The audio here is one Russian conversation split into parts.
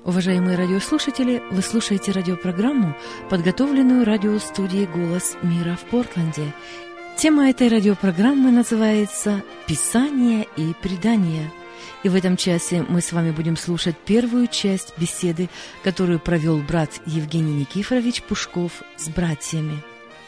Уважаемые радиослушатели, вы слушаете радиопрограмму, подготовленную радиостудией «Голос мира» в Портленде. Тема этой радиопрограммы называется «Писание и предания». И в этом часе мы с вами будем слушать первую часть беседы, которую провел брат Евгений Никифорович Пушков с братьями.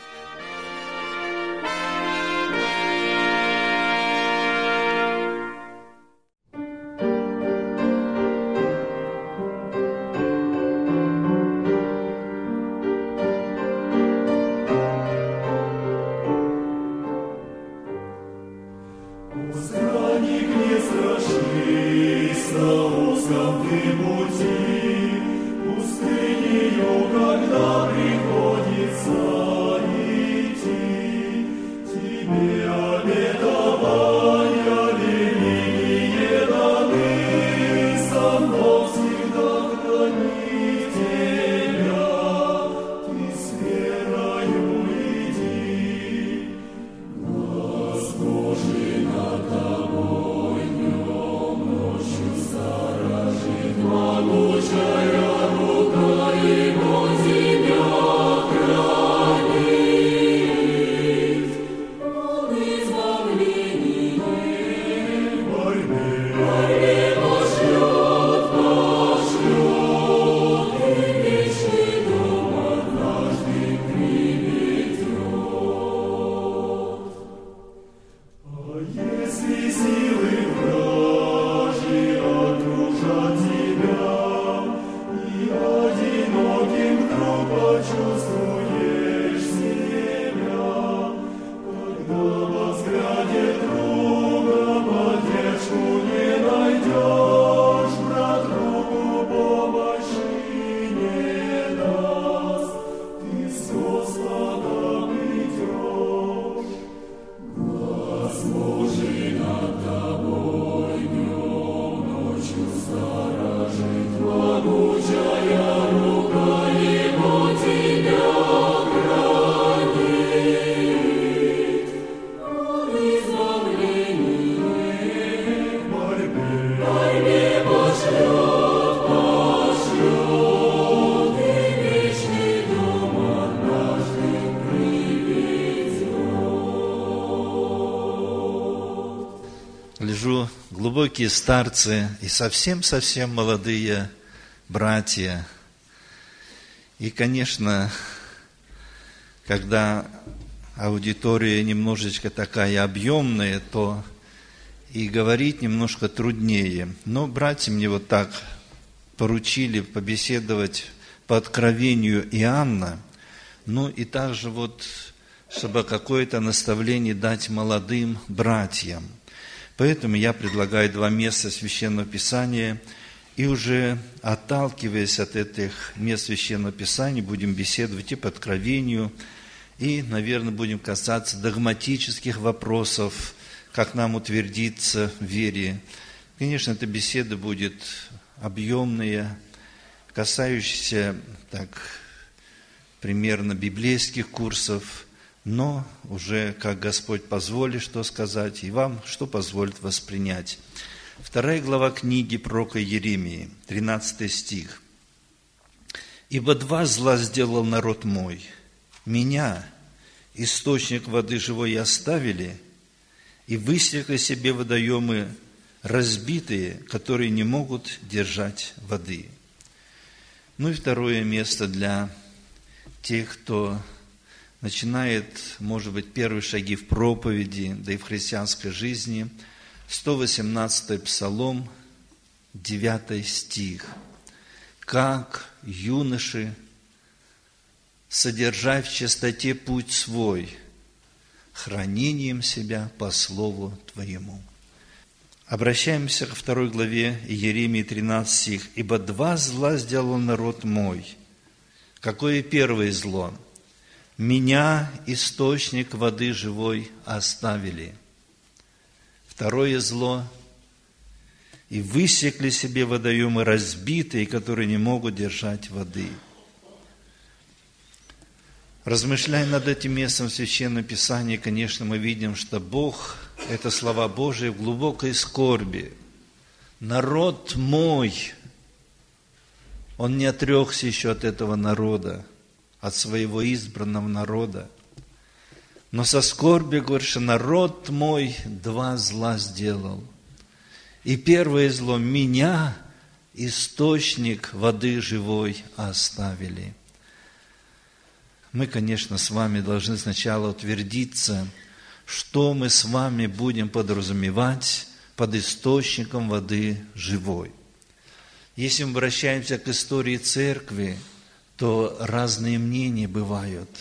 Глубокие старцы и совсем-совсем молодые братья. И, конечно, когда аудитория немножечко такая объемная, то и говорить немножко труднее. Но братья мне вот так поручили побеседовать по откровению Иоанна, ну и также вот, чтобы какое-то наставление дать молодым братьям. Поэтому я предлагаю 2 места Священного Писания, и уже отталкиваясь от этих мест Священного Писания, будем беседовать и по откровению, и, наверное, будем касаться догматических вопросов, как нам утвердиться в вере. Конечно, эта беседа будет объемная, касающаяся так примерно библейских курсов, но уже как Господь позволит, что сказать, и вам, что позволит воспринять. 2 глава книги пророка Иеремии, 13 стих. «Ибо 2 зла сделал народ мой. Меня, источник воды живой, оставили, и высекли себе водоемы разбитые, которые не могут держать воды». Ну и второе место для тех, кто начинает, может быть, первые шаги в проповеди, да и в христианской жизни. 118-й Псалом, 9 стих. «Как юноши, содержай в чистоте путь свой, хранением себя по слову Твоему». Обращаемся ко 2 главе Иеремии, 13 стих. «Ибо 2 зла сделал народ мой». Какое первое зло? «Меня, источник воды живой, оставили». Второе зло. «И высекли себе водоемы разбитые, которые не могут держать воды». Размышляя над этим местом в Священном Писании, конечно, мы видим, что Бог, это слова Божии, в глубокой скорби. «Народ мой Он не отрекся еще от этого народа, от своего избранного народа. Но со скорбью говорит, что народ мой два зла сделал. И первое зло – меня, источник воды живой, оставили. Мы, конечно, с вами должны сначала утвердиться, что мы с вами будем подразумевать под источником воды живой. Если мы обращаемся к истории церкви, то разные мнения бывают.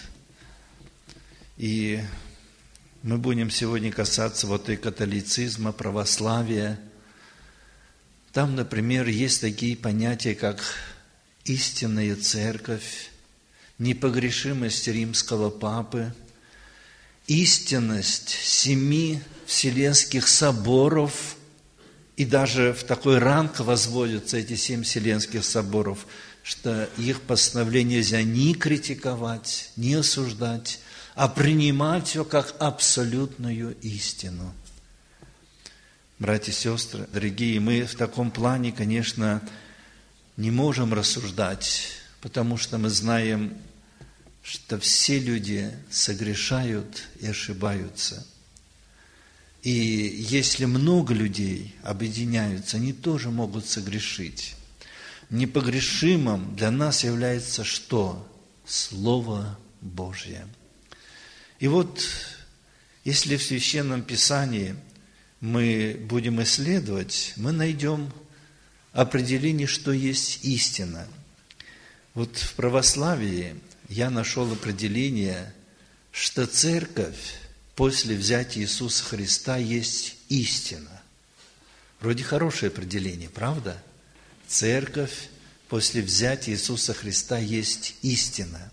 И мы будем сегодня касаться вот и католицизма, православия. Там, например, есть такие понятия, как истинная церковь, непогрешимость римского папы, истинность 7 вселенских соборов, и даже в такой ранг возводятся эти 7 вселенских соборов, что их постановления нельзя ни критиковать, ни осуждать, а принимать все как абсолютную истину. Братья и сестры, дорогие, мы в таком плане, конечно, не можем рассуждать, потому что мы знаем, что все люди согрешают и ошибаются. И если много людей объединяются, они тоже могут согрешить. Непогрешимым для нас является что? Слово Божье. И вот, если в Священном Писании мы будем исследовать, мы найдем определение, что есть истина. Вот в православии я нашел определение, что церковь после взятия Иисуса Христа есть истина. Вроде хорошее определение, правда? Церковь после взятия Иисуса Христа есть истина.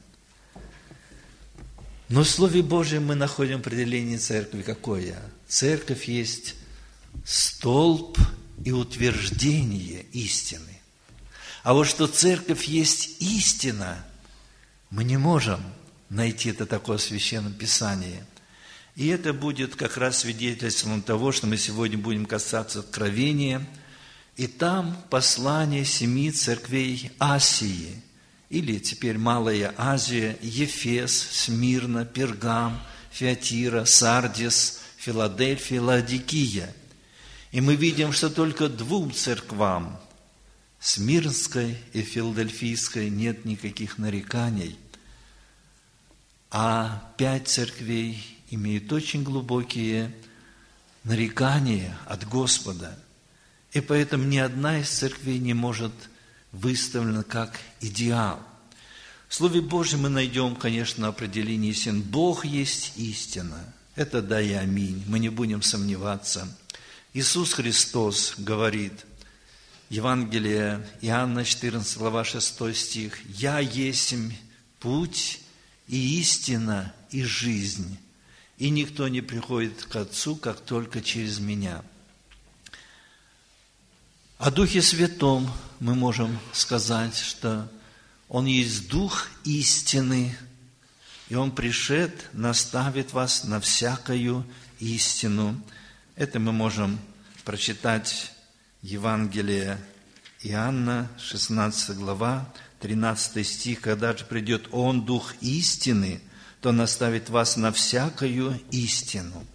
Но в Слове Божьем мы находим определение церкви какое? Церковь есть столб и утверждение истины. А вот что церковь есть истина, мы не можем найти это такое в Священном Писании. И это будет как раз свидетельством того, что мы сегодня будем касаться Откровения. И там послание 7 церквей Асии, или теперь Малая Азия, Ефес, Смирна, Пергам, Фиатира, Сардис, Филадельфия, Лаодикия. И мы видим, что только 2 церквам, Смирнской и Филадельфийской, нет никаких нареканий, а 5 церквей имеют очень глубокие нарекания от Господа. И поэтому ни одна из церквей не может выставлена как идеал. В Слове Божьем мы найдем, конечно, определение истин. Бог есть истина. Это да и аминь. Мы не будем сомневаться. Иисус Христос говорит, Евангелие Иоанна, 14 глава, 6 стих, «Я есмь путь и истина и жизнь, и никто не приходит к Отцу, как только через Меня». О Духе Святом мы можем сказать, что Он есть Дух истины, и Он пришед, наставит вас на всякую истину. Это мы можем прочитать Евангелие Иоанна, 16 глава, 13 стих. «Когда же придет Он, Дух истины, то наставит вас на всякую истину».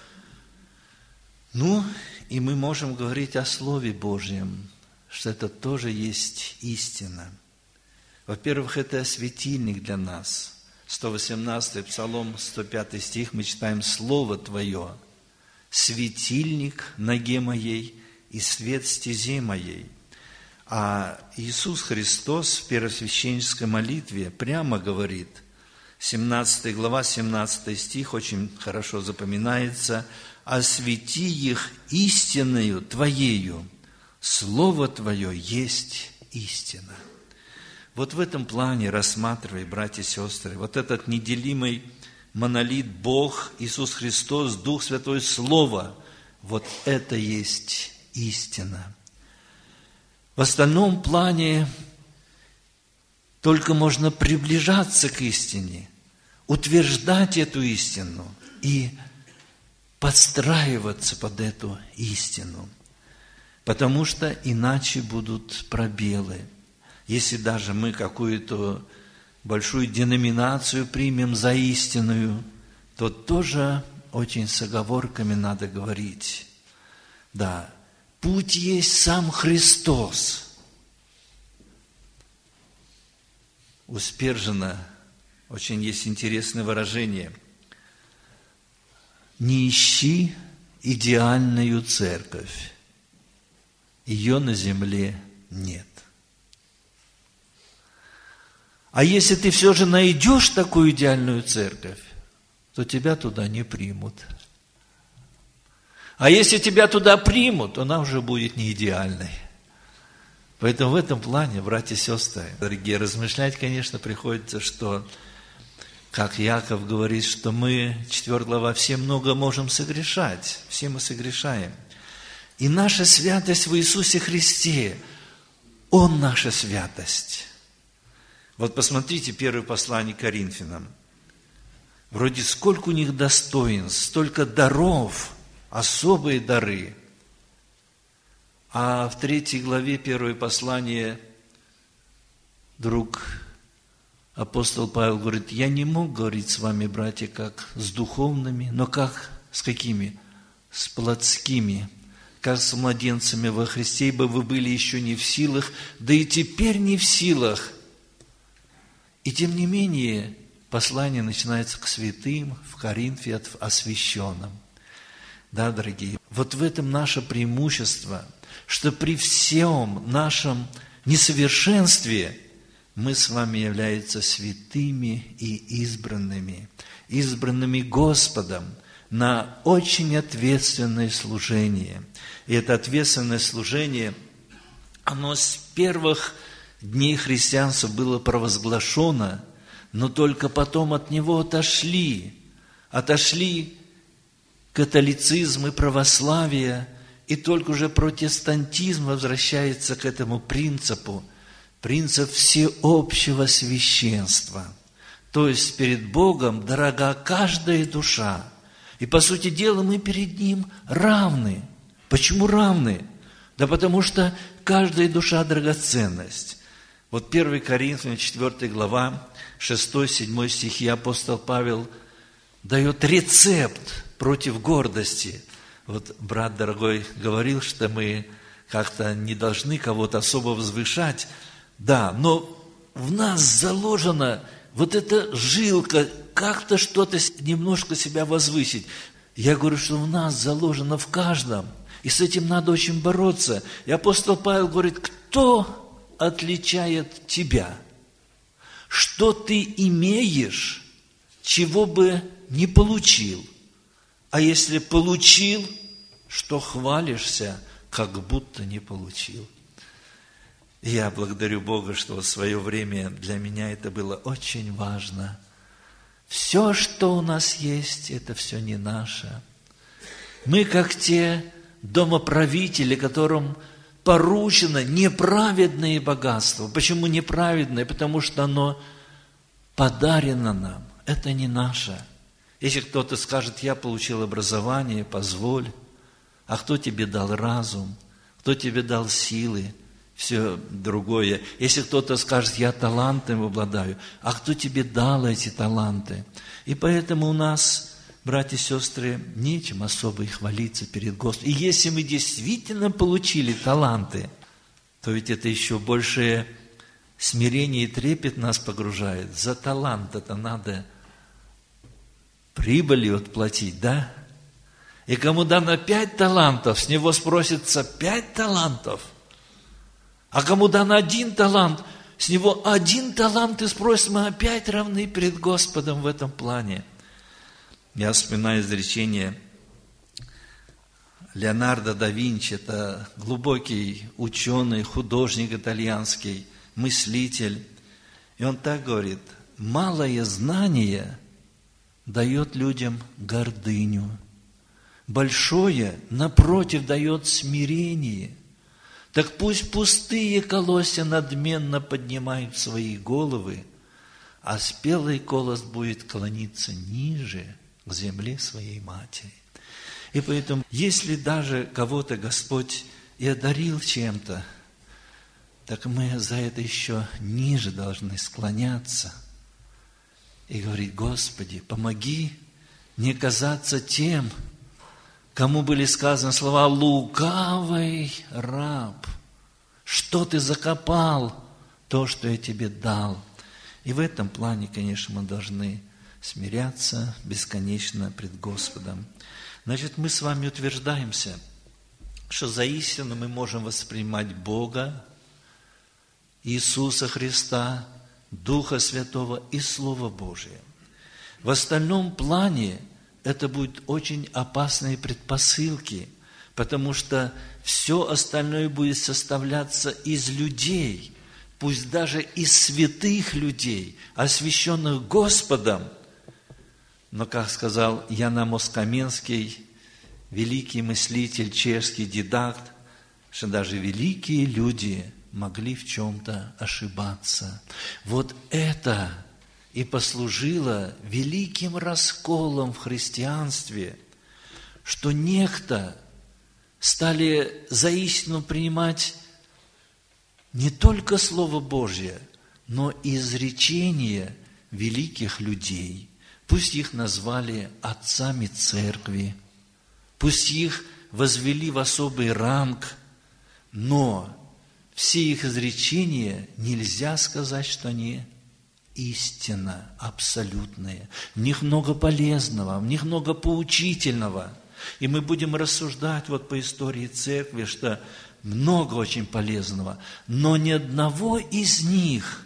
И мы можем говорить о Слове Божьем, что это тоже есть истина. Во-первых, это светильник для нас. 118-й Псалом, 105 стих, мы читаем «Слово Твое, светильник ноге моей и свет стезе моей». А Иисус Христос в первосвященнической молитве прямо говорит, 17 глава, 17 стих, очень хорошо запоминается, «Освети их истинною Твоею, Слово Твое есть истина». Вот в этом плане рассматривай, братья и сестры, вот этот неделимый монолит Бог, Иисус Христос, Дух Святой, Слово, вот это есть истина. В остальном плане только можно приближаться к истине, утверждать эту истину и подстраиваться под эту истину, потому что иначе будут пробелы. Если даже мы какую-то большую деноминацию примем за истинную, то тоже очень с оговорками надо говорить. Да, путь есть сам Христос. У Спержина очень есть интересное выражение. Не ищи идеальную церковь. Ее на земле нет. А если ты все же найдешь такую идеальную церковь, то тебя туда не примут. А если тебя туда примут, то она уже будет не идеальной. Поэтому в этом плане, братья и сестры, дорогие, размышлять, конечно, приходится, что, как Яков говорит, что мы, 4 глава, все много можем согрешать, все мы согрешаем. И наша святость в Иисусе Христе, Он наша святость. Вот посмотрите первое послание к Коринфянам. Вроде сколько у них достоинств, столько даров, особые дары. А в 3 главе первое послание друг апостол Павел говорит: я не мог говорить с вами, братья, как с духовными, но как с какими? С плотскими, как с младенцами во Христе, ибо вы были еще не в силах, да и теперь не в силах. И тем не менее, послание начинается к святым в Коринфе, освященным. Да, дорогие, вот в этом наше преимущество, что при всем нашем несовершенстве мы с вами являемся святыми и избранными Господом на очень ответственное служение. И это ответственное служение, оно с первых дней христианства было провозглашено, но только потом от него отошли католицизм и православие, и только уже протестантизм возвращается к этому принципу, принцип всеобщего священства. То есть перед Богом дорога каждая душа. И по сути дела мы перед Ним равны. Почему равны? Да потому что каждая душа драгоценность. Вот 1 Коринфянам 4 глава, 6-7 стихи апостол Павел дает рецепт против гордости. Вот брат дорогой говорил, что мы как-то не должны кого-то особо возвышать. Да, но в нас заложена вот эта жилка, как-то что-то немножко себя возвысить. Я говорю, что в нас заложено в каждом. И с этим надо очень бороться. И апостол Павел говорит: кто отличает тебя? Что ты имеешь, чего бы не получил? А если получил, что хвалишься, как будто не получил? И я благодарю Бога, что в свое время для меня это было очень важно. Все, что у нас есть, это все не наше. Мы как те домоправители, которым поручено неправедное богатство. Почему неправедное? Потому что оно подарено нам. Это не наше. Если кто-то скажет: я получил образование, позволь. А кто тебе дал разум? Кто тебе дал силы? Все другое. Если кто-то скажет: я талантом обладаю. А кто тебе дал эти таланты? И поэтому у нас, братья и сестры, нечем особо и хвалиться перед Господом. И если мы действительно получили таланты, то ведь это еще большее смирение и трепет нас погружает. За талант это надо прибылью отплатить, да? И кому дано 5 талантов, с него спросится 5 талантов. А кому дано 1 талант, с него 1 талант и спросим, мы опять равны перед Господом в этом плане. Я вспоминаю изречение Леонардо да Винчи, это глубокий ученый, художник итальянский, мыслитель. И он так говорит: малое знание дает людям гордыню, большое, напротив, дает смирение. Так пусть пустые колосья надменно поднимают свои головы, а спелый колос будет клониться ниже к земле своей матери. И поэтому, если даже кого-то Господь и одарил чем-то, так мы за это еще ниже должны склоняться и говорить: Господи, помоги не казаться тем, кому были сказаны слова: лукавый раб, что ты закопал то, что я тебе дал. И в этом плане, конечно, мы должны смиряться бесконечно пред Господом. Значит, мы с вами утверждаемся, что за истину мы можем воспринимать Бога, Иисуса Христа, Духа Святого и Слово Божие. В остальном плане это будут очень опасные предпосылки, потому что все остальное будет составляться из людей, пусть даже из святых людей, освященных Господом. Но, как сказал Ян Амос Каменский, великий мыслитель, чешский дидакт, что даже великие люди могли в чем-то ошибаться. Вот это и послужило великим расколом в христианстве, что некто стали за истину принимать не только Слово Божье, но и изречения великих людей. Пусть их назвали отцами церкви, пусть их возвели в особый ранг, но все их изречения нельзя сказать, что они истина, абсолютные. В них много полезного, в них много поучительного. И мы будем рассуждать вот по истории церкви, что много очень полезного, но ни одного из них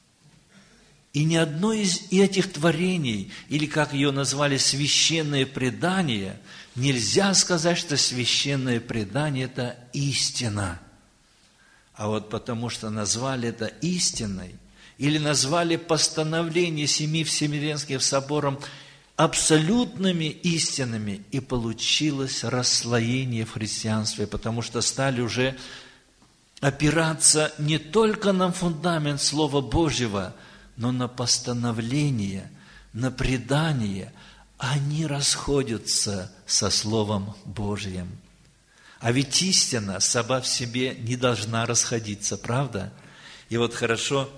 и ни одно из этих творений, или как ее назвали, священное предание, нельзя сказать, что священное предание – это истина. А вот потому что назвали это истиной, или назвали постановление семи Вселенских собором абсолютными истинами, и получилось расслоение в христианстве, потому что стали уже опираться не только на фундамент Слова Божьего, но на постановление, на предание. Они расходятся со Словом Божьим. А ведь истина сама в себе не должна расходиться, правда? И вот хорошо,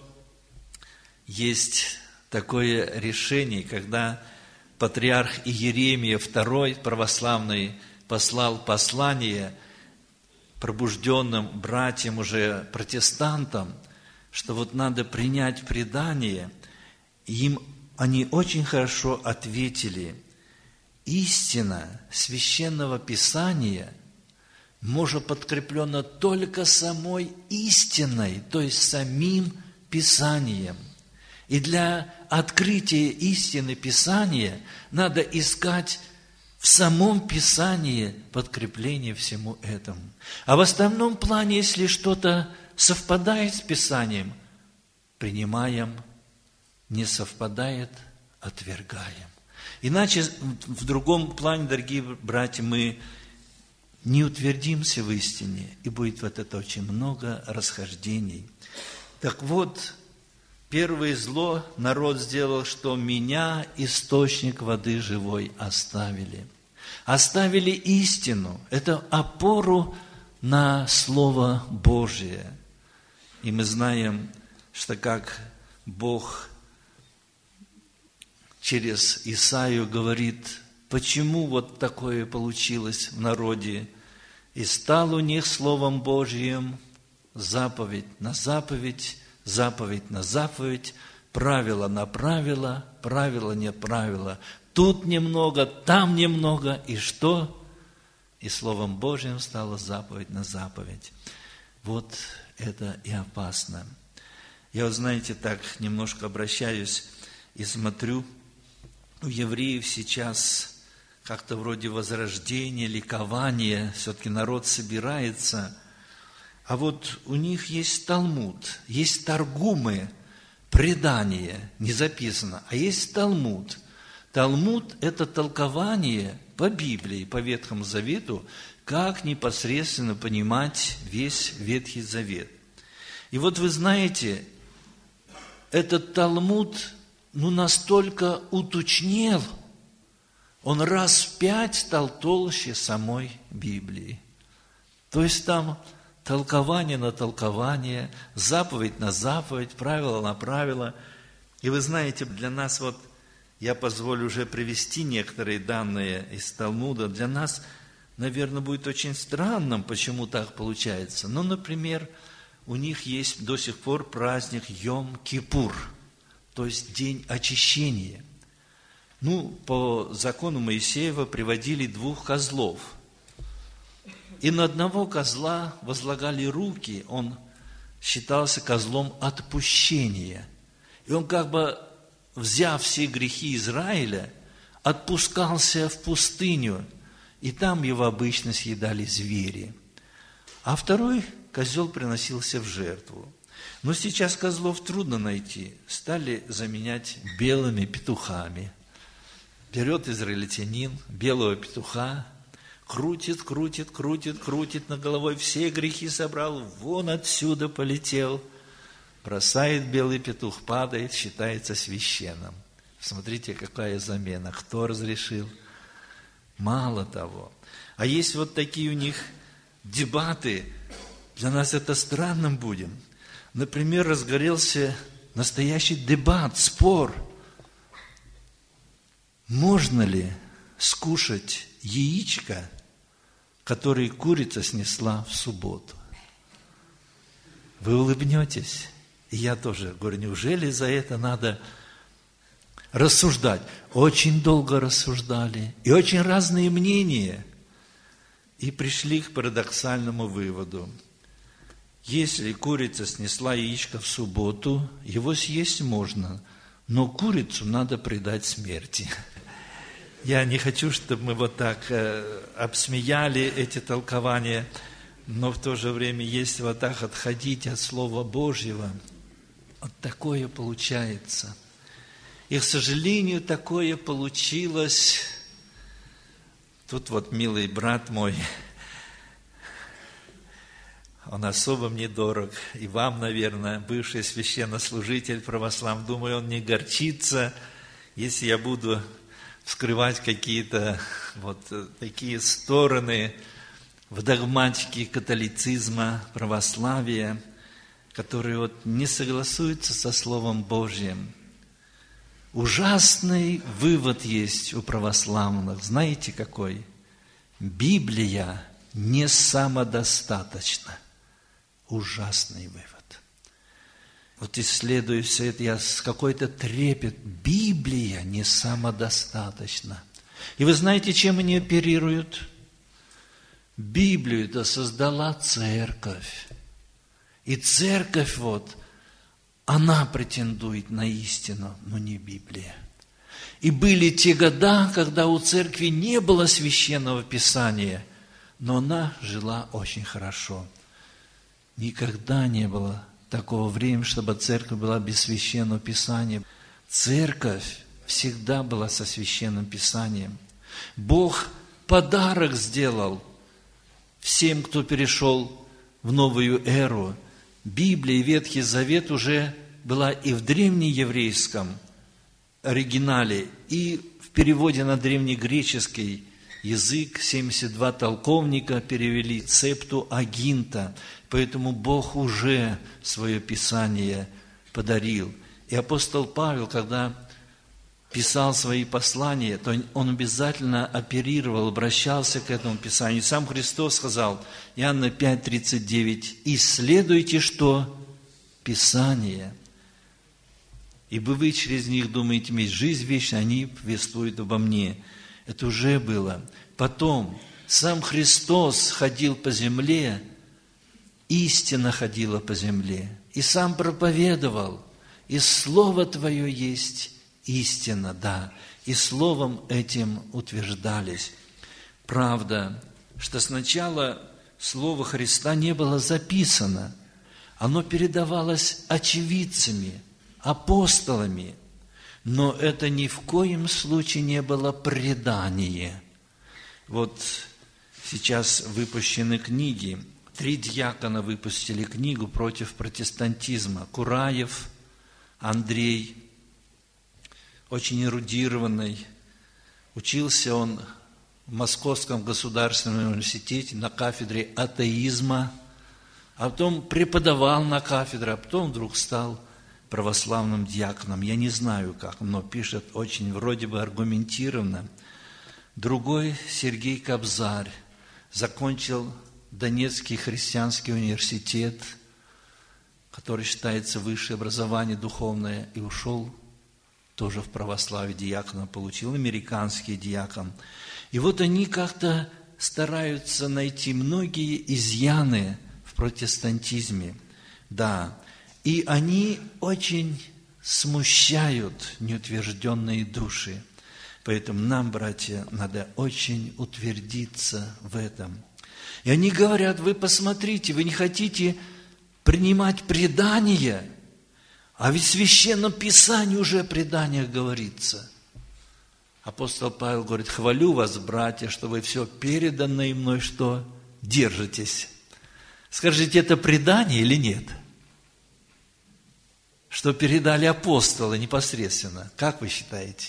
есть такое решение, когда патриарх Иеремия II православный послал послание пробужденным братьям, уже протестантам, что вот надо принять предание. Им они очень хорошо ответили: истина Священного Писания может подкреплена только самой истиной, то есть самим Писанием. И для открытия истины Писания надо искать в самом Писании подкрепление всему этому. А в остальном плане, если что-то совпадает с Писанием, принимаем, не совпадает, отвергаем. Иначе в другом плане, дорогие братья, мы не утвердимся в истине, и будет вот это очень много расхождений. Так вот, первое зло народ сделал, что меня, источник воды живой, оставили. Оставили истину, это опору на Слово Божие. И мы знаем, что как Бог через Исаию говорит, почему вот такое получилось в народе. И стал у них Словом Божьим заповедь на заповедь, заповедь на заповедь, правило на правило, правило не правило. Тут немного, там немного, и что? И Словом Божьим стала заповедь на заповедь. Вот это и опасно. Я, вот знаете, так немножко обращаюсь и смотрю, у евреев сейчас как-то вроде возрождения, ликования, все-таки народ собирается. А вот у них есть Талмуд, есть Таргумы, предание, не записано, а есть Талмуд. Талмуд – это толкование по Библии, по Ветхому Завету, как непосредственно понимать весь Ветхий Завет. И вот вы знаете, этот Талмуд настолько уточнел, он раз в 5 стал толще самой Библии. То есть там толкование на толкование, заповедь на заповедь, правило на правило. И вы знаете, для нас вот, я позволю уже привести некоторые данные из Талмуда, для нас, наверное, будет очень странным, почему так получается. Ну, например, у них есть до сих пор праздник Йом-Кипур, то есть день очищения. Ну, по закону Моисеева приводили 2 козлов. И на одного козла возлагали руки, он считался козлом отпущения. И он как бы, взяв все грехи Израиля, отпускался в пустыню, и там его обычно съедали звери. А второй козел приносился в жертву. Но сейчас козлов трудно найти, стали заменять белыми петухами. Берет израильтянин белого петуха, крутит над головой, все грехи собрал, вон отсюда полетел, бросает белый петух, падает, считается священным. Смотрите, какая замена, кто разрешил? Мало того. А есть вот такие у них дебаты, для нас это странным будет. Например, разгорелся настоящий дебат, спор. Можно ли скушать яичко, которое курица снесла в субботу? Вы улыбнетесь, и я тоже говорю, неужели за это надо рассуждать? Очень долго рассуждали, и очень разные мнения, и пришли к парадоксальному выводу. Если курица снесла яичко в субботу, его съесть можно, но курицу надо предать смерти. Я не хочу, чтобы мы вот так обсмеяли эти толкования, но в то же время, если вот так отходить от Слова Божьего, вот такое получается. И, к сожалению, такое получилось. Тут вот милый брат мой, он особо мне дорог, и вам, наверное, бывший священнослужитель православный, думаю, он не горчится, если я буду вскрывать какие-то вот такие стороны в догматике католицизма, православия, которые вот не согласуются со Словом Божьим. Ужасный вывод есть у православных. Знаете какой? Библия не самодостаточна. Ужасный вывод. Вот исследуя все это, я с какой-то трепет. Библия не самодостаточна. И вы знаете, чем они оперируют? Библию-то создала церковь. И церковь вот, она претендует на истину, но не Библия. И были те года, когда у церкви не было священного писания, но она жила очень хорошо. Никогда не было такого времени, чтобы церковь была без священного писания. Церковь всегда была со священным писанием. Бог подарок сделал всем, кто перешел в новую эру. Библия, Ветхий Завет уже была и в древнееврейском оригинале, и в переводе на древнегреческий язык 72 толковника перевели Септуагинта. Поэтому Бог уже свое Писание подарил. И апостол Павел, когда писал свои послания, то он обязательно оперировал, обращался к этому Писанию. Сам Христос сказал, Иоанна 5:39, «Исследуйте что? Писание, ибо вы через них думаете иметь жизнь вечную, они повествуют обо мне». Это уже было. Потом сам Христос ходил по земле, истина ходила по земле, и сам проповедовал, и Слово Твое есть истина, да, и Словом этим утверждались. Правда, что сначала Слово Христа не было записано, оно передавалось очевидцами, апостолами, но это ни в коем случае не было предание. Вот сейчас выпущены книги, 3 диакона выпустили книгу против протестантизма. Кураев Андрей, очень эрудированный, учился он в Московском государственном университете на кафедре атеизма, а потом преподавал на кафедре, а потом вдруг стал православным диаконом. Я не знаю как, но пишет очень вроде бы аргументированно. Другой, Сергей Кобзарь, закончил Донецкий христианский университет, который считается высшее образование духовное, и ушел тоже в православие диакона, получил американский диакон. И вот они как-то стараются найти многие изъяны в протестантизме. Да, и они очень смущают неутвержденные души. Поэтому нам, братья, надо очень утвердиться в этом. И они говорят: вы посмотрите, вы не хотите принимать предание, а ведь в Священном Писании уже о преданиях говорится. Апостол Павел говорит: хвалю вас, братья, что вы все переданное мной, что держитесь. Скажите, это предание или нет? Что передали апостолы непосредственно. Как вы считаете?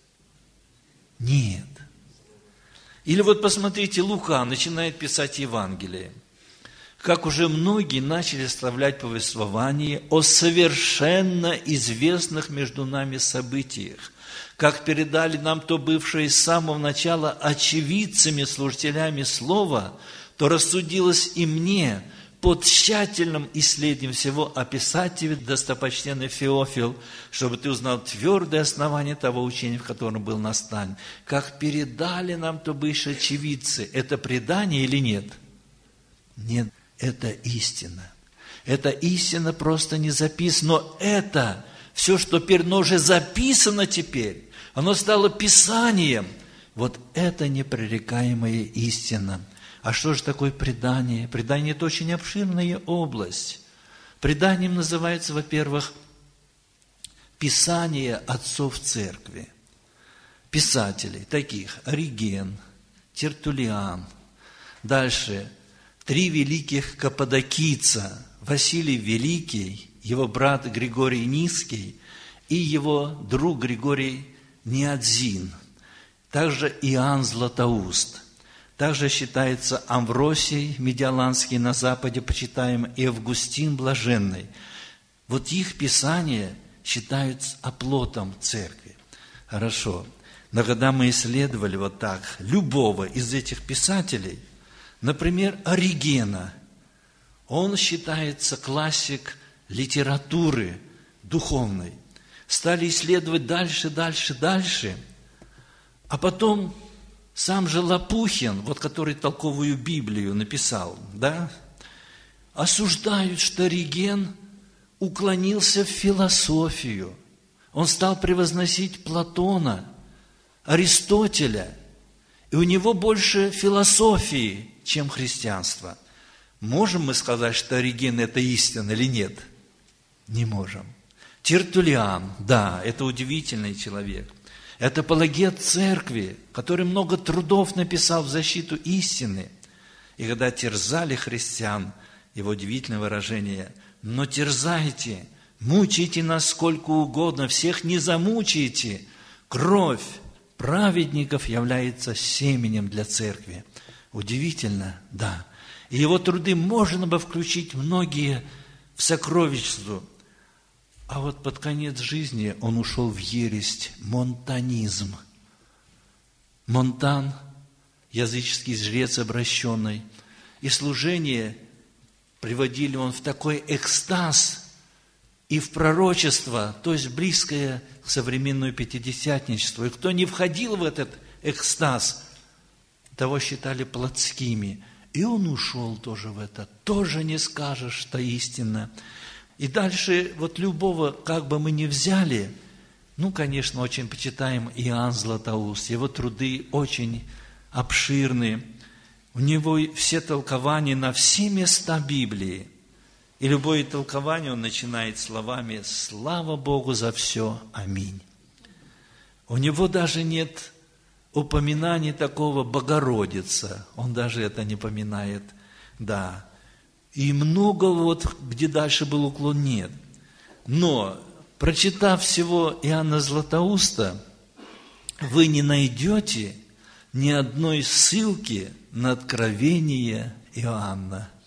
Нет. Или вот посмотрите, Лука начинает писать Евангелие. Как уже многие начали оставлять повествование о совершенно известных между нами событиях, как передали нам то бывшее с самого начала очевидцами, служителями слова, то рассудилось и мне под тщательным исследованием всего описать тебе, достопочтенный Феофил, чтобы ты узнал твердое основание того учения, в котором был наставлен. Как передали нам то бывшие очевидцы, это предание или нет? Нет, это истина. Это истина просто не записана, но это все, что теперь, но уже записано теперь, оно стало Писанием. Вот это непререкаемая истина. А что же такое предание? Предание – это очень обширная область. Преданием называется, во-первых, Писание отцов церкви, писателей, таких Ориген, Тертуллиан. Дальше, 3 великих каппадокийца: Василий Великий, его брат Григорий Низкий и его друг Григорий Ниодзин. Также Иоанн Златоуст. Также считается Амвросий Медиаланский на Западе почитаемый и Августин Блаженный. Вот их писания считаются оплотом церкви. Хорошо. Но когда мы исследовали вот так любого из этих писателей, например, Оригена, он считается классик литературы духовной. Стали исследовать дальше, а потом сам же Лопухин, вот который толковую Библию написал, да, осуждают, что Ориген уклонился в философию. Он стал превозносить Платона, Аристотеля, и у него больше философии, чем христианства. Можем мы сказать, что Ориген – это истина или нет? Не можем. Тертуллиан, да, это удивительный человек. Это апологет церкви, который много трудов написал в защиту истины. И когда терзали христиан, его удивительное выражение: «Но терзайте, мучайте нас сколько угодно, всех не замучайте. Кровь праведников является семенем для церкви». Удивительно, да. И его труды можно бы включить многие в сокровищницу. А вот под конец жизни он ушел в ересь, монтанизм. Монтан, языческий жрец обращенный, и служение приводили он в такой экстаз и в пророчество, то есть близкое к современному пятидесятничеству. И кто не входил в этот экстаз, того считали плотскими. И он ушел тоже в это. Тоже не скажешь, что истинно. И дальше, вот любого, как бы мы ни взяли, конечно, очень почитаем Иоанн Златоуст. Его труды очень обширны. У него все толкования на все места Библии. И любое толкование он начинает словами: «Слава Богу за все, аминь». У него даже нет упоминания такого «Богородица». Он даже это не поминает. Да. И много где дальше был уклон, нет. Но, прочитав всего Иоанна Златоуста, вы не найдете ни одной ссылки на откровение Иоанна.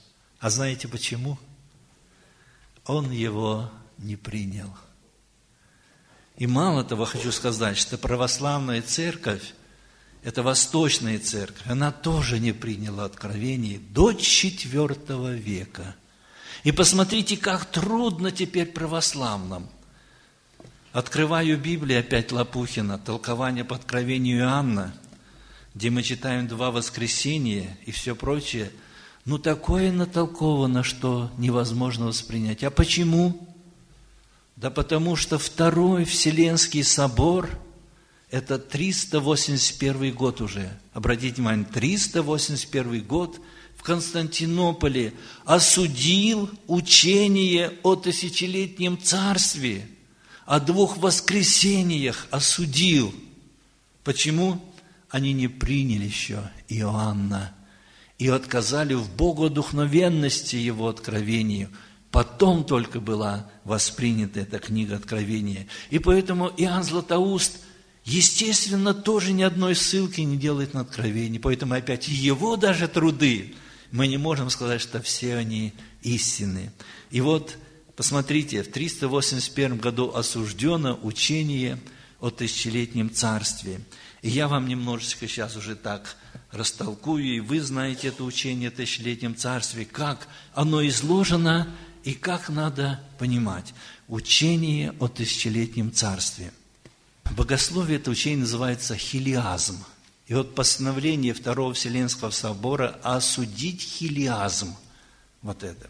А знаете почему? Он его не принял. И мало того, хочу сказать, что православная церковь, это восточная церковь, она тоже не приняла откровений до IV века. И посмотрите, как трудно теперь православным. Открываю Библию, опять Лопухина, толкование по откровению Иоанна, где мы читаем 2 воскресения и все прочее. Ну, такое натолковано, что невозможно воспринять. А почему? Да потому что Второй Вселенский собор, это 381 год уже. Обратите внимание, 381 год в Константинополе осудил учение о тысячелетнем царстве, о 2 воскресениях осудил. Почему? Они не приняли еще Иоанна и отказали в богодухновенности его откровению. Потом только была воспринята эта книга Откровения. И поэтому Иоанн Златоуст, естественно, тоже ни одной ссылки не делает на Откровение. Поэтому опять его даже труды, мы не можем сказать, что все они истинны. И вот, посмотрите, в 381 году осуждено учение о тысячелетнем царстве. И я вам немножечко сейчас уже так растолкую, и вы знаете это учение о тысячелетнем царстве, как оно изложено и как надо понимать. Учение о тысячелетнем царстве. В богословии это учение называется хилиазм. И вот постановление Второго Вселенского собора осудить хилиазм. Вот это.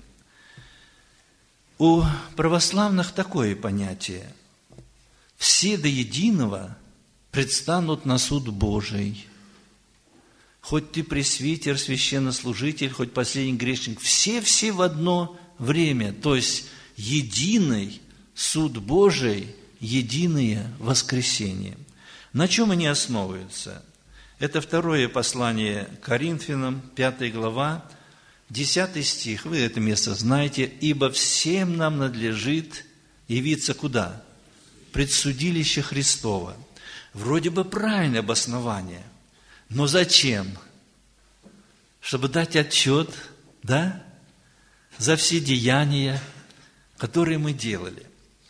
У православных такое понятие. Все до единого предстанут на суд Божий. Хоть ты пресвитер, священнослужитель, хоть последний грешник, все в одно время. То есть единый суд Божий, единое воскресение. На чем они основываются? Это 2 послание Коринфянам, 5 глава, 10 стих. Вы это место знаете. «Ибо всем нам надлежит явиться куда? Пред судилище Христово». Вроде бы правильное обоснование. Но зачем? Чтобы дать отчет, да? За все деяния, которые мы делали.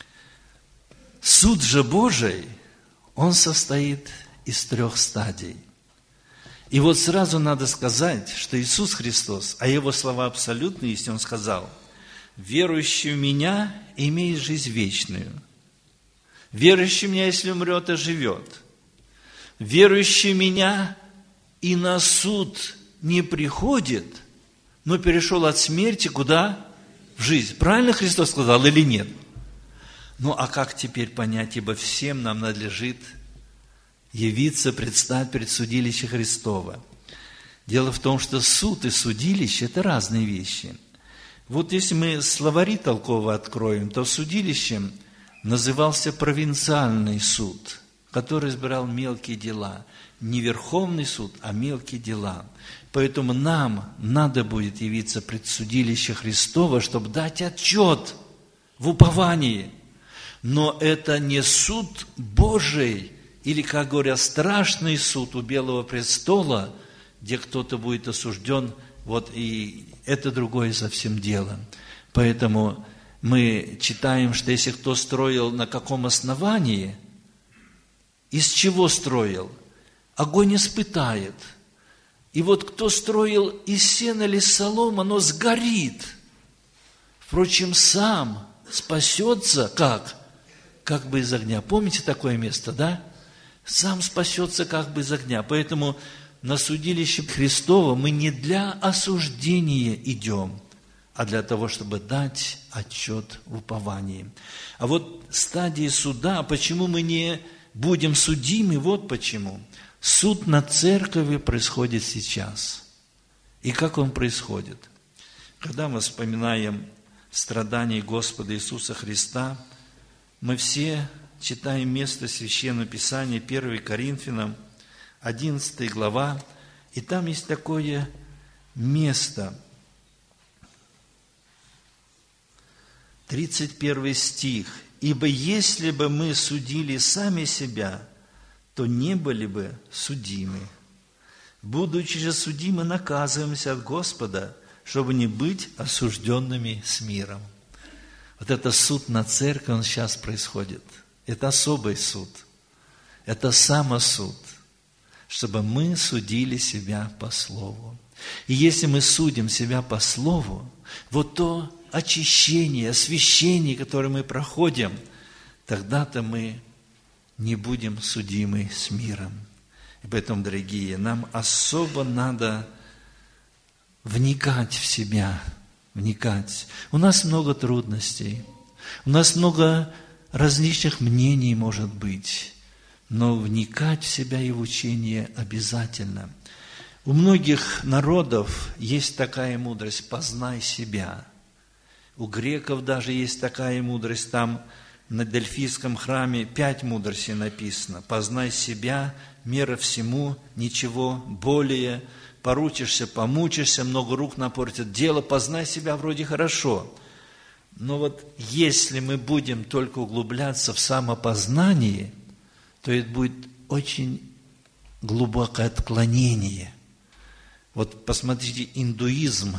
Суд же Божий, он состоит из 3 стадий. И вот сразу надо сказать, что Иисус Христос, а Его слова абсолютно есть, Он сказал: «Верующий в Меня имеет жизнь вечную. Верующий в Меня, если умрет, оживет. Верующий в Меня и на суд не приходит, но перешел от смерти куда? В жизнь». Правильно Христос сказал или нет? Ну, а как теперь понять? Ибо всем нам надлежит явиться, предстать пред судилище Христово. Дело в том, что суд и судилище – это разные вещи. Вот если мы словари толково откроем, то судилищем назывался провинциальный суд, который избирал мелкие дела. Не верховный суд, а мелкие дела. Поэтому нам надо будет явиться пред судилище Христово, чтобы дать отчет в уповании. Но это не суд Божий, или, как говорят, страшный суд у Белого престола, где кто-то будет осужден, вот и это другое совсем дело. Поэтому мы читаем, что если кто строил на каком основании, из чего строил, огонь испытает. И вот кто строил из сена или из соломы, оно сгорит. Впрочем, сам спасется как? Как бы из огня. Помните такое место, да? Сам спасется как бы из огня. Поэтому на судилище Христово мы не для осуждения идем, а для того, чтобы дать отчет в уповании. А вот стадии суда, почему мы не будем судимы, вот почему. Суд над церковью происходит сейчас. И как он происходит? Когда мы вспоминаем страдания Господа Иисуса Христа, мы все читаем место Священного Писания, 1 Коринфянам, 11 глава, и там есть такое место, 31 стих. «Ибо если бы мы судили сами себя, то не были бы судимы. Будучи же судимы, наказываемся от Господа, чтобы не быть осужденными с миром. Вот это суд над церковью, он сейчас происходит. Это особый суд. Это самосуд, чтобы мы судили себя по слову. И если мы судим себя по слову, вот то очищение, освящение, которое мы проходим, тогда-то мы не будем судимы с миром. И поэтому, дорогие, нам особо надо вникать в себя, вникать. У нас много трудностей, у нас много различных мнений может быть, но вникать в себя и в учение обязательно. У многих народов есть такая мудрость: познай себя. У греков даже есть такая мудрость, там на Дельфийском храме 5 мудростей написано: познай себя, мера всему, ничего более, поручишься, помучишься, много рук напортят дело, познай себя вроде хорошо. Но вот если мы будем только углубляться в самопознание, то это будет очень глубокое отклонение. Вот посмотрите, индуизм,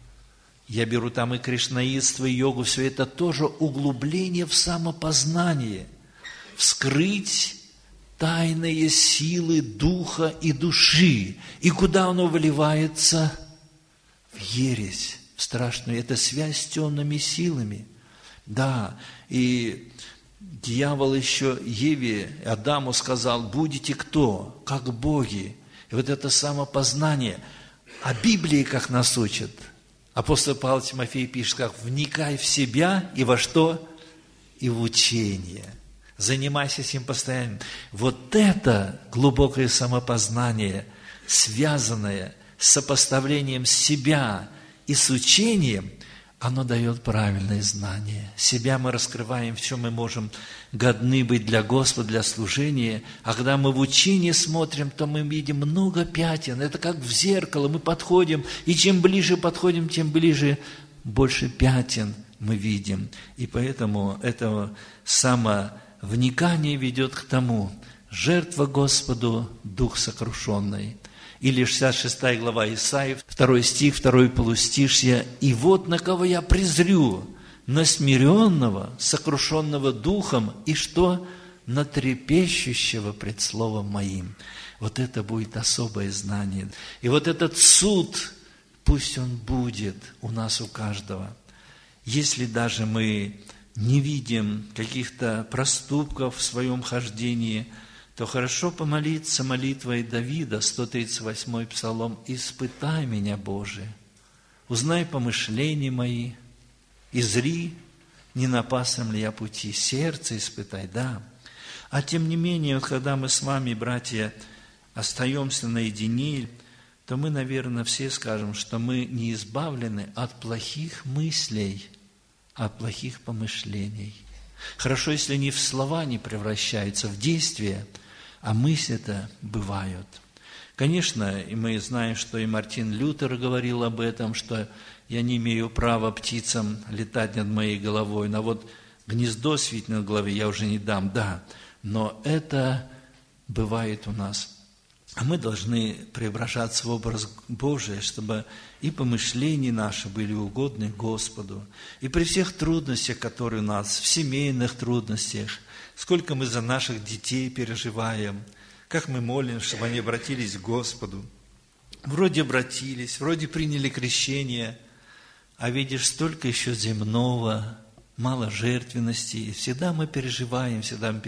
я беру там и кришнаитство, и йогу, все это тоже углубление в самопознание, вскрыть тайные силы духа и души. И куда оно выливается? В ересь, в страшную. Это связь с темными силами. Да, и дьявол еще Еве, Адаму сказал: будете кто? Как боги. И вот это самопознание. А Библия как нас учит? Апостол Павел Тимофей пишет, как: вникай в себя и во что? И в учение. Занимайся этим постоянно. Вот это глубокое самопознание, связанное с сопоставлением себя и с учением, оно дает правильное знание. Себя мы раскрываем, в чем мы можем годны быть для Господа, для служения. А когда мы в учении смотрим, то мы видим много пятен. Это как в зеркало. Мы подходим, и чем ближе подходим, тем ближе больше пятен мы видим. И поэтому это самовникание ведет к тому: жертва Господу дух сокрушенный. Или 66 глава Исаии, 2 стих, 2 полустишье. «И вот на кого я презрю, на смиренного, сокрушенного духом, и что? На трепещущего пред словом моим». Вот это будет особое знание. И вот этот суд, пусть он будет у нас у каждого. Если даже мы не видим каких-то проступков в своем хождении, то хорошо помолиться молитвой Давида, 138-й псалом: «Испытай меня, Боже, узнай помышления мои, и зри, не на опасном ли я пути, сердце испытай». Да. А тем не менее, вот когда мы с вами, братья, остаемся наедине, то мы, наверное, все скажем, что мы не избавлены от плохих мыслей, от плохих помышлений. Хорошо, если они в слова не превращаются, в действия, а мысли-то бывают. Конечно, и мы знаем, что и Мартин Лютер говорил об этом, что я не имею права птицам летать над моей головой, но вот гнездо свить над головой я уже не дам, да, но это бывает у нас. А мы должны преображаться в образ Божий, чтобы и помышления наши были угодны Господу. И при всех трудностях, которые у нас, в семейных трудностях, сколько мы за наших детей переживаем, как мы молим, чтобы они обратились к Господу. Вроде обратились, вроде приняли крещение, а видишь, столько еще земного, мало жертвенности. И всегда мы переживаем.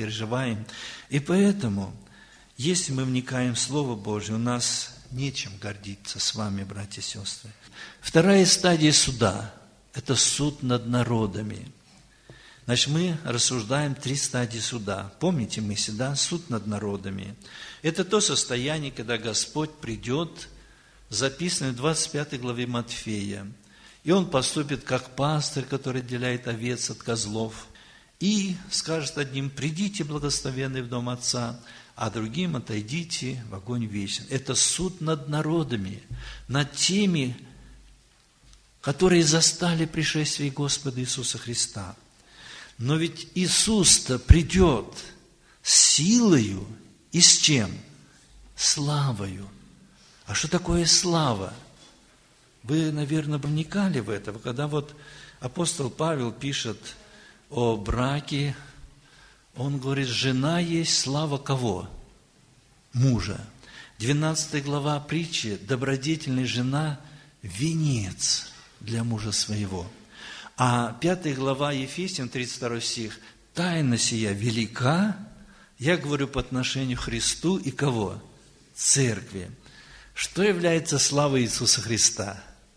И поэтому, если мы вникаем в Слово Божие, у нас нечем гордиться с вами, братья и сестры. Вторая стадия суда – это суд над народами. Значит, мы рассуждаем 3 стадии суда. Помните мысль, да? Суд над народами. Это то состояние, когда Господь придет, записано в 25 главе Матфея. И Он поступит как пастырь, который отделяет овец от козлов. И скажет одним: придите, благословенные, в дом Отца, а другим: отойдите в огонь вечный. Это суд над народами, над теми, которые застали пришествие Господа Иисуса Христа. Но ведь Иисус-то придет с силою и с чем? Славою. А что такое слава? Вы, наверное, вникали в это, когда вот апостол Павел пишет о браке, он говорит, жена есть слава кого? Мужа. 12 глава притчи, добродетельная жена – венец для мужа своего. А 5 глава Ефесянам, 32 стих, тайна сия велика, я говорю по отношению к Христу и кого? Церкви. Что является славой Иисуса Христа?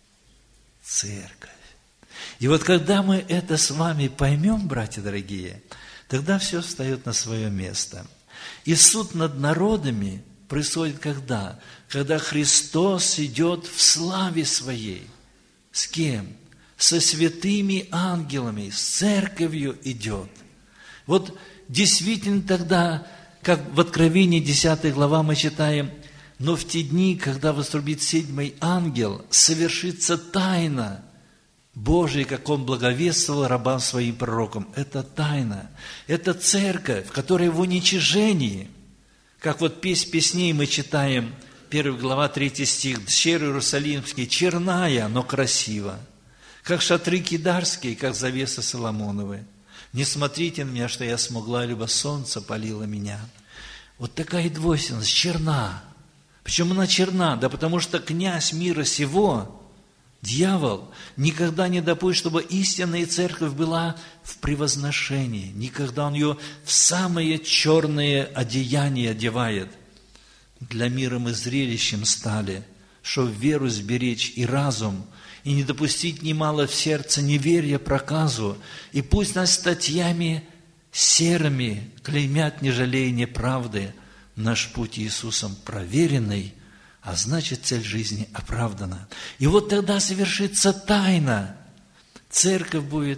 Церковь. И вот когда мы это с вами поймем, братья дорогие, тогда все встает на свое место. И суд над народами происходит когда? Когда Христос идет в славе Своей. С кем? Со святыми ангелами, с церковью идет. Вот действительно тогда, как в Откровении 10 глава мы читаем, но в те дни, когда вострубит 7-й ангел, совершится тайна Божия, как Он благовествовал рабам Своим пророкам. Это тайна. Это церковь, которая в уничижении. Как вот песнь песней мы читаем, 1 глава, 3 стих, «Щер Иерусалимский, черная, но красиво, как шатры кидарские, как завеса Соломоновы. Не смотрите на меня, что я смогла, либо солнце палило меня». Вот такая двойственность, черна. Почему она черна? Да потому что князь мира сего, дьявол, никогда не допустит, чтобы истинная церковь была в превозношении. Никогда он ее в самые черные одеяния одевает. Для мира мы зрелищем стали, чтоб веру сберечь и разум, и не допустить немало в сердце неверия проказу, и пусть нас статьями серыми клеймят, не жалея неправды, наш путь Иисусом проверенный, а значит, цель жизни оправдана. И вот тогда совершится тайна. Церковь будет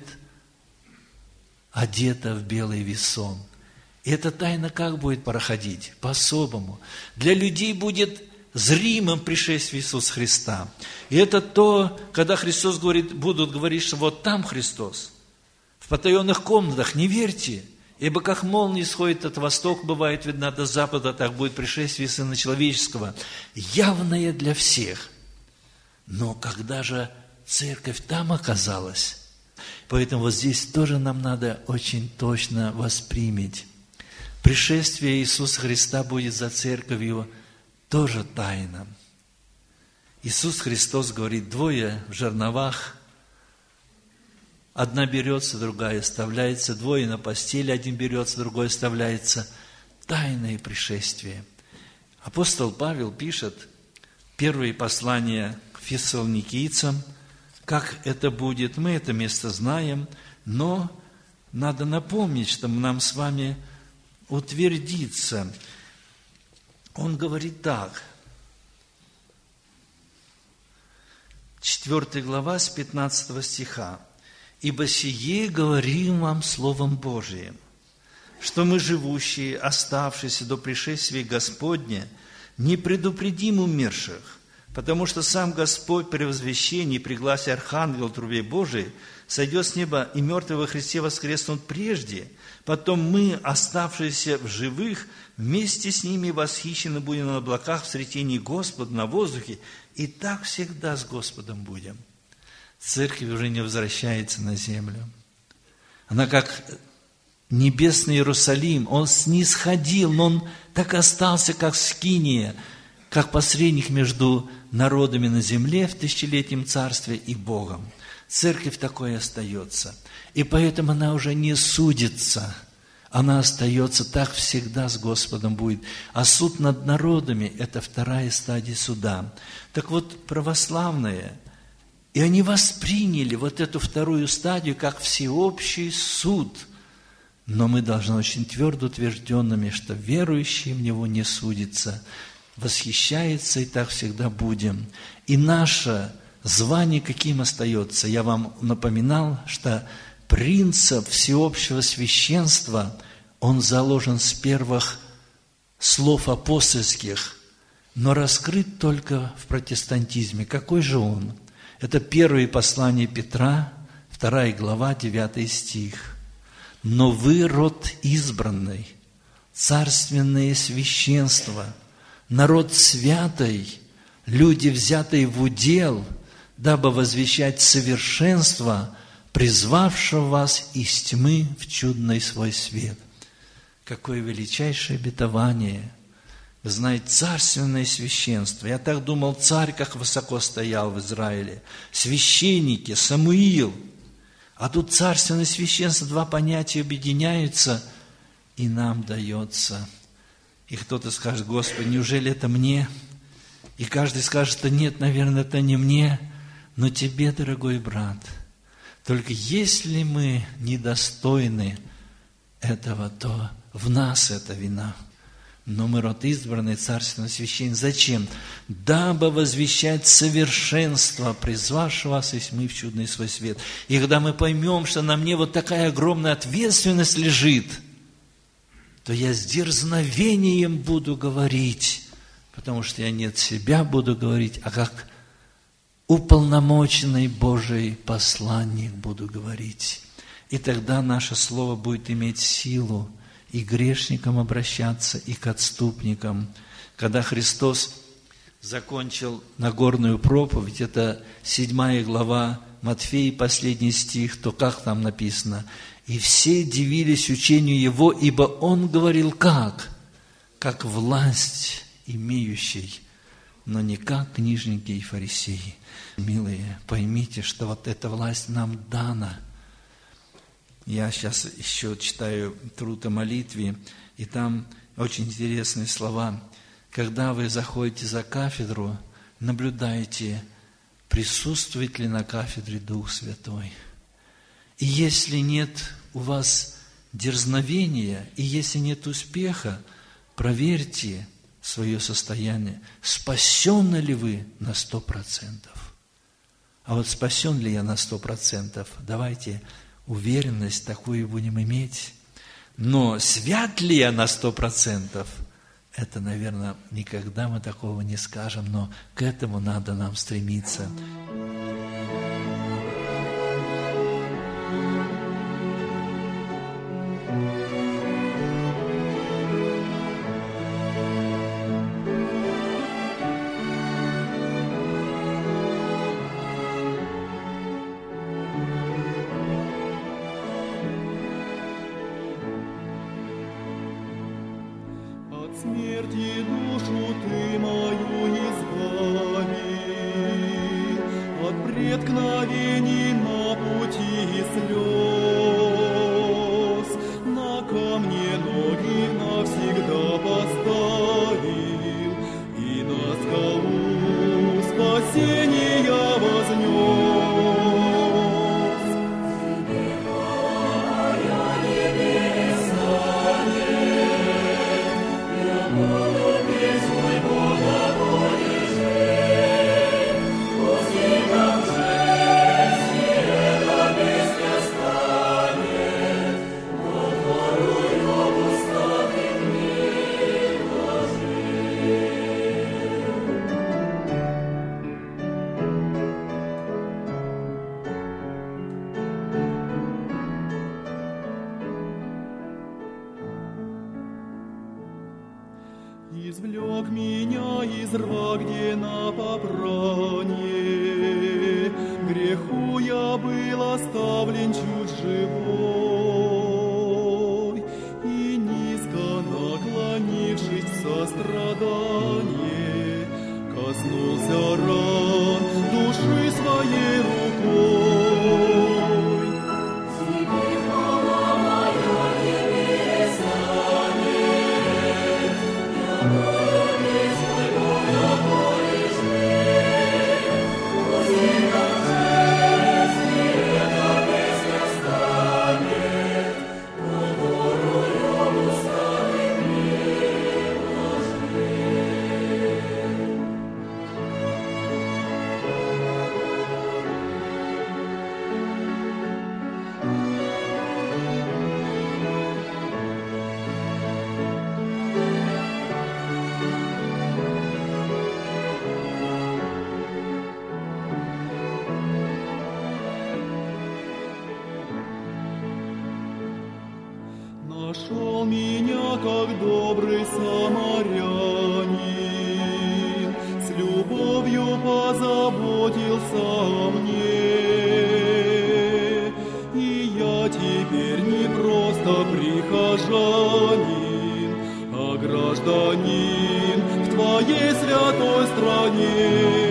одета в белый весон. И эта тайна как будет проходить? По-особому. Для людей будет зримым пришествие Иисуса Христа. И это то, когда Христос говорит, будут говорить, что вот там Христос. В потаенных комнатах не верьте. Ибо как молния исходит от востока, бывает видна до запада, так будет пришествие Сына Человеческого, явное для всех. Но когда же церковь там оказалась? Поэтому вот здесь тоже нам надо очень точно воспринять. Пришествие Иисуса Христа будет за церковью тоже тайна. Иисус Христос говорит, 2 в жерновах, одна берется, другая оставляется, 2 на постели, один берется, другой оставляется. Тайное пришествие. Апостол Павел пишет, первое послание к фессалоникийцам, как это будет, мы это место знаем, но надо напомнить, что нам с вами утвердиться. Он говорит так, 4 глава с 15 стиха. «Ибо сие говорим вам Словом Божиим, что мы, живущие, оставшиеся до пришествия Господня, не предупредим умерших, потому что сам Господь при возвещении и при гласе Архангела трубе Божией сойдет с неба, и мертвые во Христе воскреснут прежде. Потом мы, оставшиеся в живых, вместе с ними восхищены будем на облаках в сретении Господа на воздухе, и так всегда с Господом будем». Церковь уже не возвращается на землю. Она как небесный Иерусалим. Он снисходил, но он так остался, как скиния, как посредник между народами на земле в тысячелетнем царстве и Богом. Церковь такой остается. И поэтому она уже не судится. Она остается так всегда с Господом будет. А суд над народами – это 2 стадия суда. Так вот, православные – и они восприняли вот эту 2 стадию как всеобщий суд. Но мы должны очень твердо утвержденными, что верующий в Него не судится, восхищается, и так всегда будем. И наше звание каким остается? Я вам напоминал, что принцип всеобщего священства, он заложен с первых слов апостольских, но раскрыт только в протестантизме. Какой же он? Это первое послание Петра, 2 глава, 9 стих. «Но вы род избранный, царственное священство, народ святый, люди, взятые в удел, дабы возвещать совершенство, призвавшего вас из тьмы в чудный свой свет». Какое величайшее обетование! Вы знаете, царственное священство. Я так думал, царь как высоко стоял в Израиле. Священники, Самуил. А тут царственное священство, два понятия объединяются, и нам дается. И кто-то скажет: Господи, неужели это мне? И каждый скажет: да нет, наверное, это не мне, но тебе, дорогой брат. Только если мы недостойны этого, то в нас эта вина. Но мы род избранный, царственный священник. Зачем? Дабы возвещать совершенство, призвавшего вас из тьмы в чудный свой свет. И когда мы поймем, что на мне вот такая огромная ответственность лежит, то я с дерзновением буду говорить, потому что я не от себя буду говорить, а как уполномоченный Божий посланник буду говорить. И тогда наше слово будет иметь силу и к грешникам обращаться, и к отступникам. Когда Христос закончил Нагорную проповедь, это 7 глава Матфея, последний стих, то как там написано? «И все дивились учению Его, ибо Он говорил как? Как власть имеющий, но не как книжники и фарисеи». Милые, поймите, что вот эта власть нам дана. Я сейчас еще читаю труд о молитве, и там очень интересные слова. Когда вы заходите за кафедру, наблюдайте, присутствует ли на кафедре Дух Святой. И если нет у вас дерзновения, и если нет успеха, проверьте свое состояние, спасены ли вы на 100%. А вот спасен ли я на 100%? Давайте уверенность такую будем иметь. Но свят ли я на 100%? Это, наверное, никогда мы такого не скажем, но к этому надо нам стремиться. Смерти душу ты мою избави, от преткновений на пути слез. На камне ноги навсегда поставил, и на скалу спасения вознес. Извлек меня из рва, где на попрание греху я был оставлен чуть живой, и низко наклонившись в сострадание, коснулся ран души своей рукой. Нашел меня, как добрый самарянин, с любовью любовью позаботился о мне. И я теперь не просто прихожанин, а гражданин в Твоей святой стране.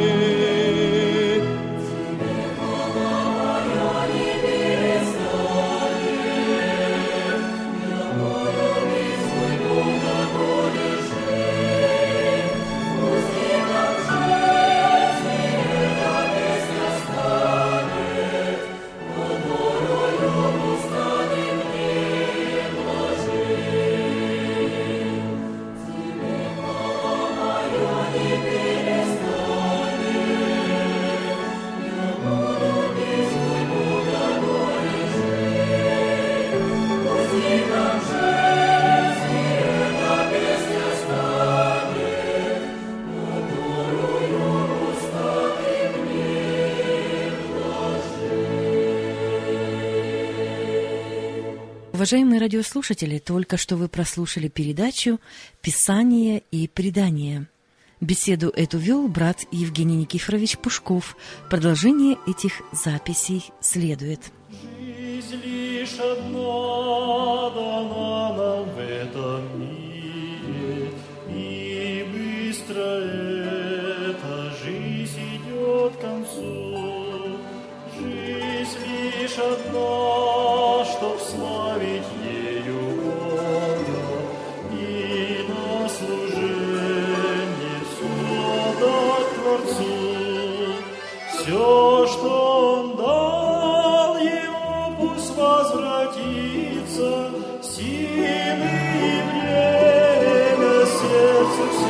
Уважаемые радиослушатели, только что вы прослушали передачу «Писание и предание». Беседу эту вел брат Евгений Никифорович Пушков. Продолжение этих записей следует. Жизнь лишь одна дана нам в этом мире, и быстро эта жизнь идет к концу. Жизнь лишь одна, чтоб славить ею Бога и на служение все отдать Творцу. Все, что Он дал ему, пусть возвратится, силы и время сердцу все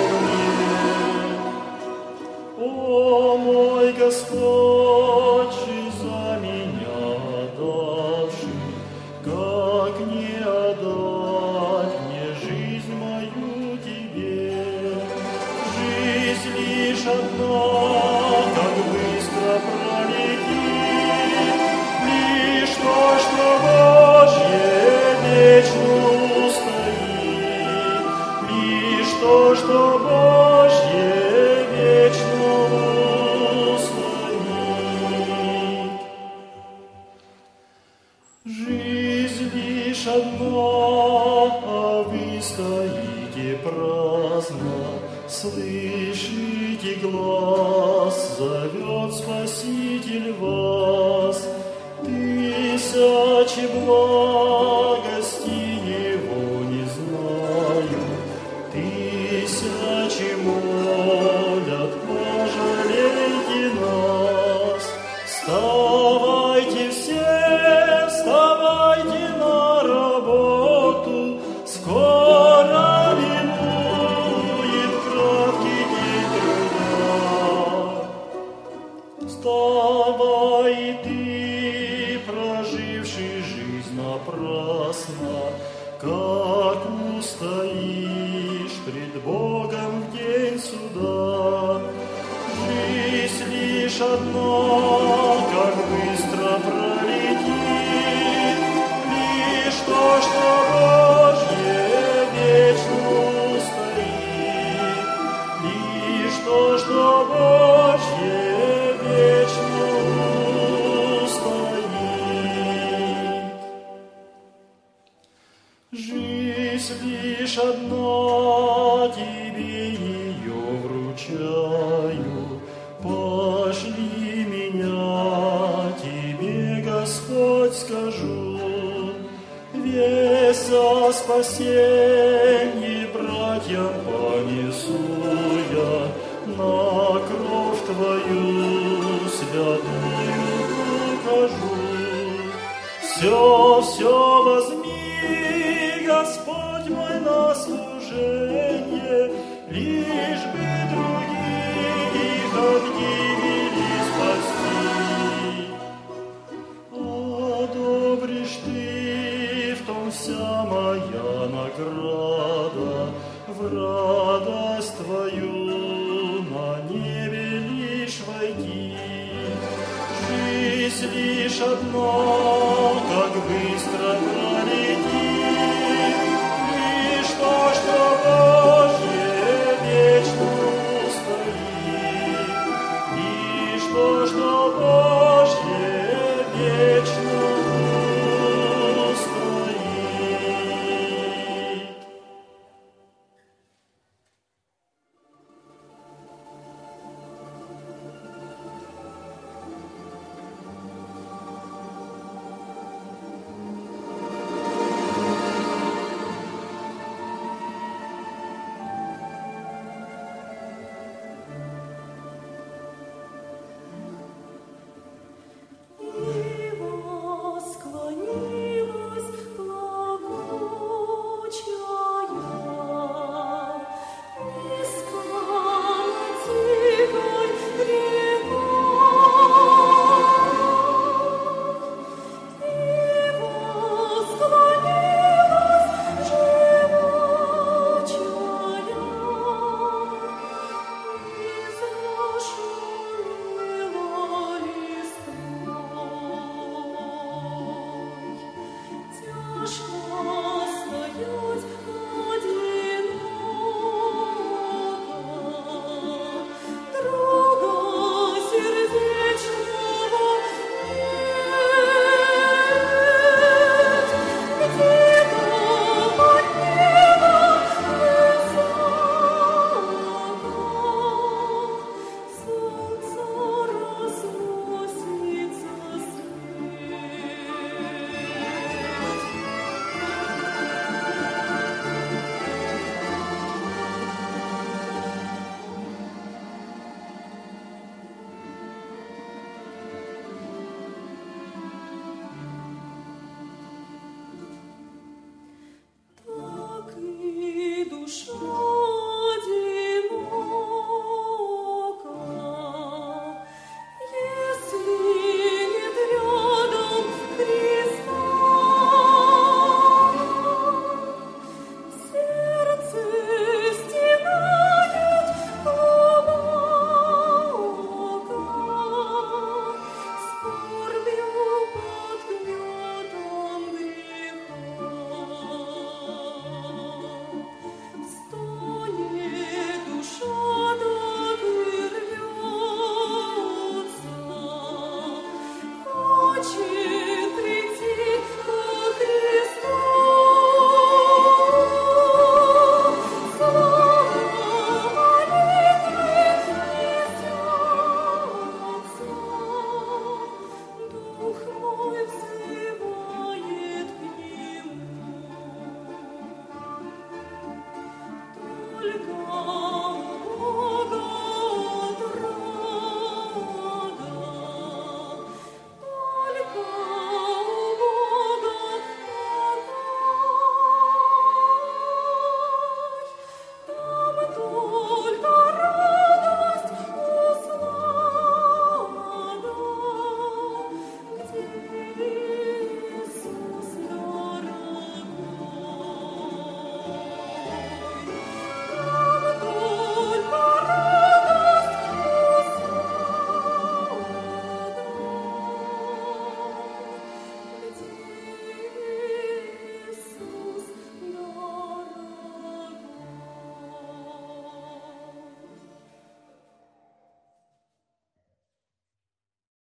полнее. О, мой Господь, за меня отдавший, как не отдать мне жизнь мою Тебе? Жизнь лишь одна, как быстро пролетит, лишь то, что Божье вечно устоит, лишь то, что Божье вечно устоит. Жизнь лишь одна, а вы стоите праздно, слышите глаз, зовет Спаситель вас. Тысячи благостей Его не знаю, тысячи молят, пожалейте нас. Вставайте все, вставайте на работу, скоро минует краткий день труда. Вставай и ты, проживший жизнь напрасно, как устоишь пред Богом в день суда. Жизнь лишь одна, как быстро пролетит, лишь то, что Божье вечно устоит, лишь то, что Божье вечно устоит. Жизнь лишь одна, тебе ее вручаю. Пошли меня, тебе, Господь, скажу. Весть о спасении братьям понесу я, на кровь Твою святую укажу. Все возьми, Господь мой, на служение, лишь бы других от гибели спасти. Одобришь Ты, в том вся моя награда, в радость Твою на небе лишь войти. Жизнь лишь одна, как быстро пролетит, лишь то, что Божье вечно устоит,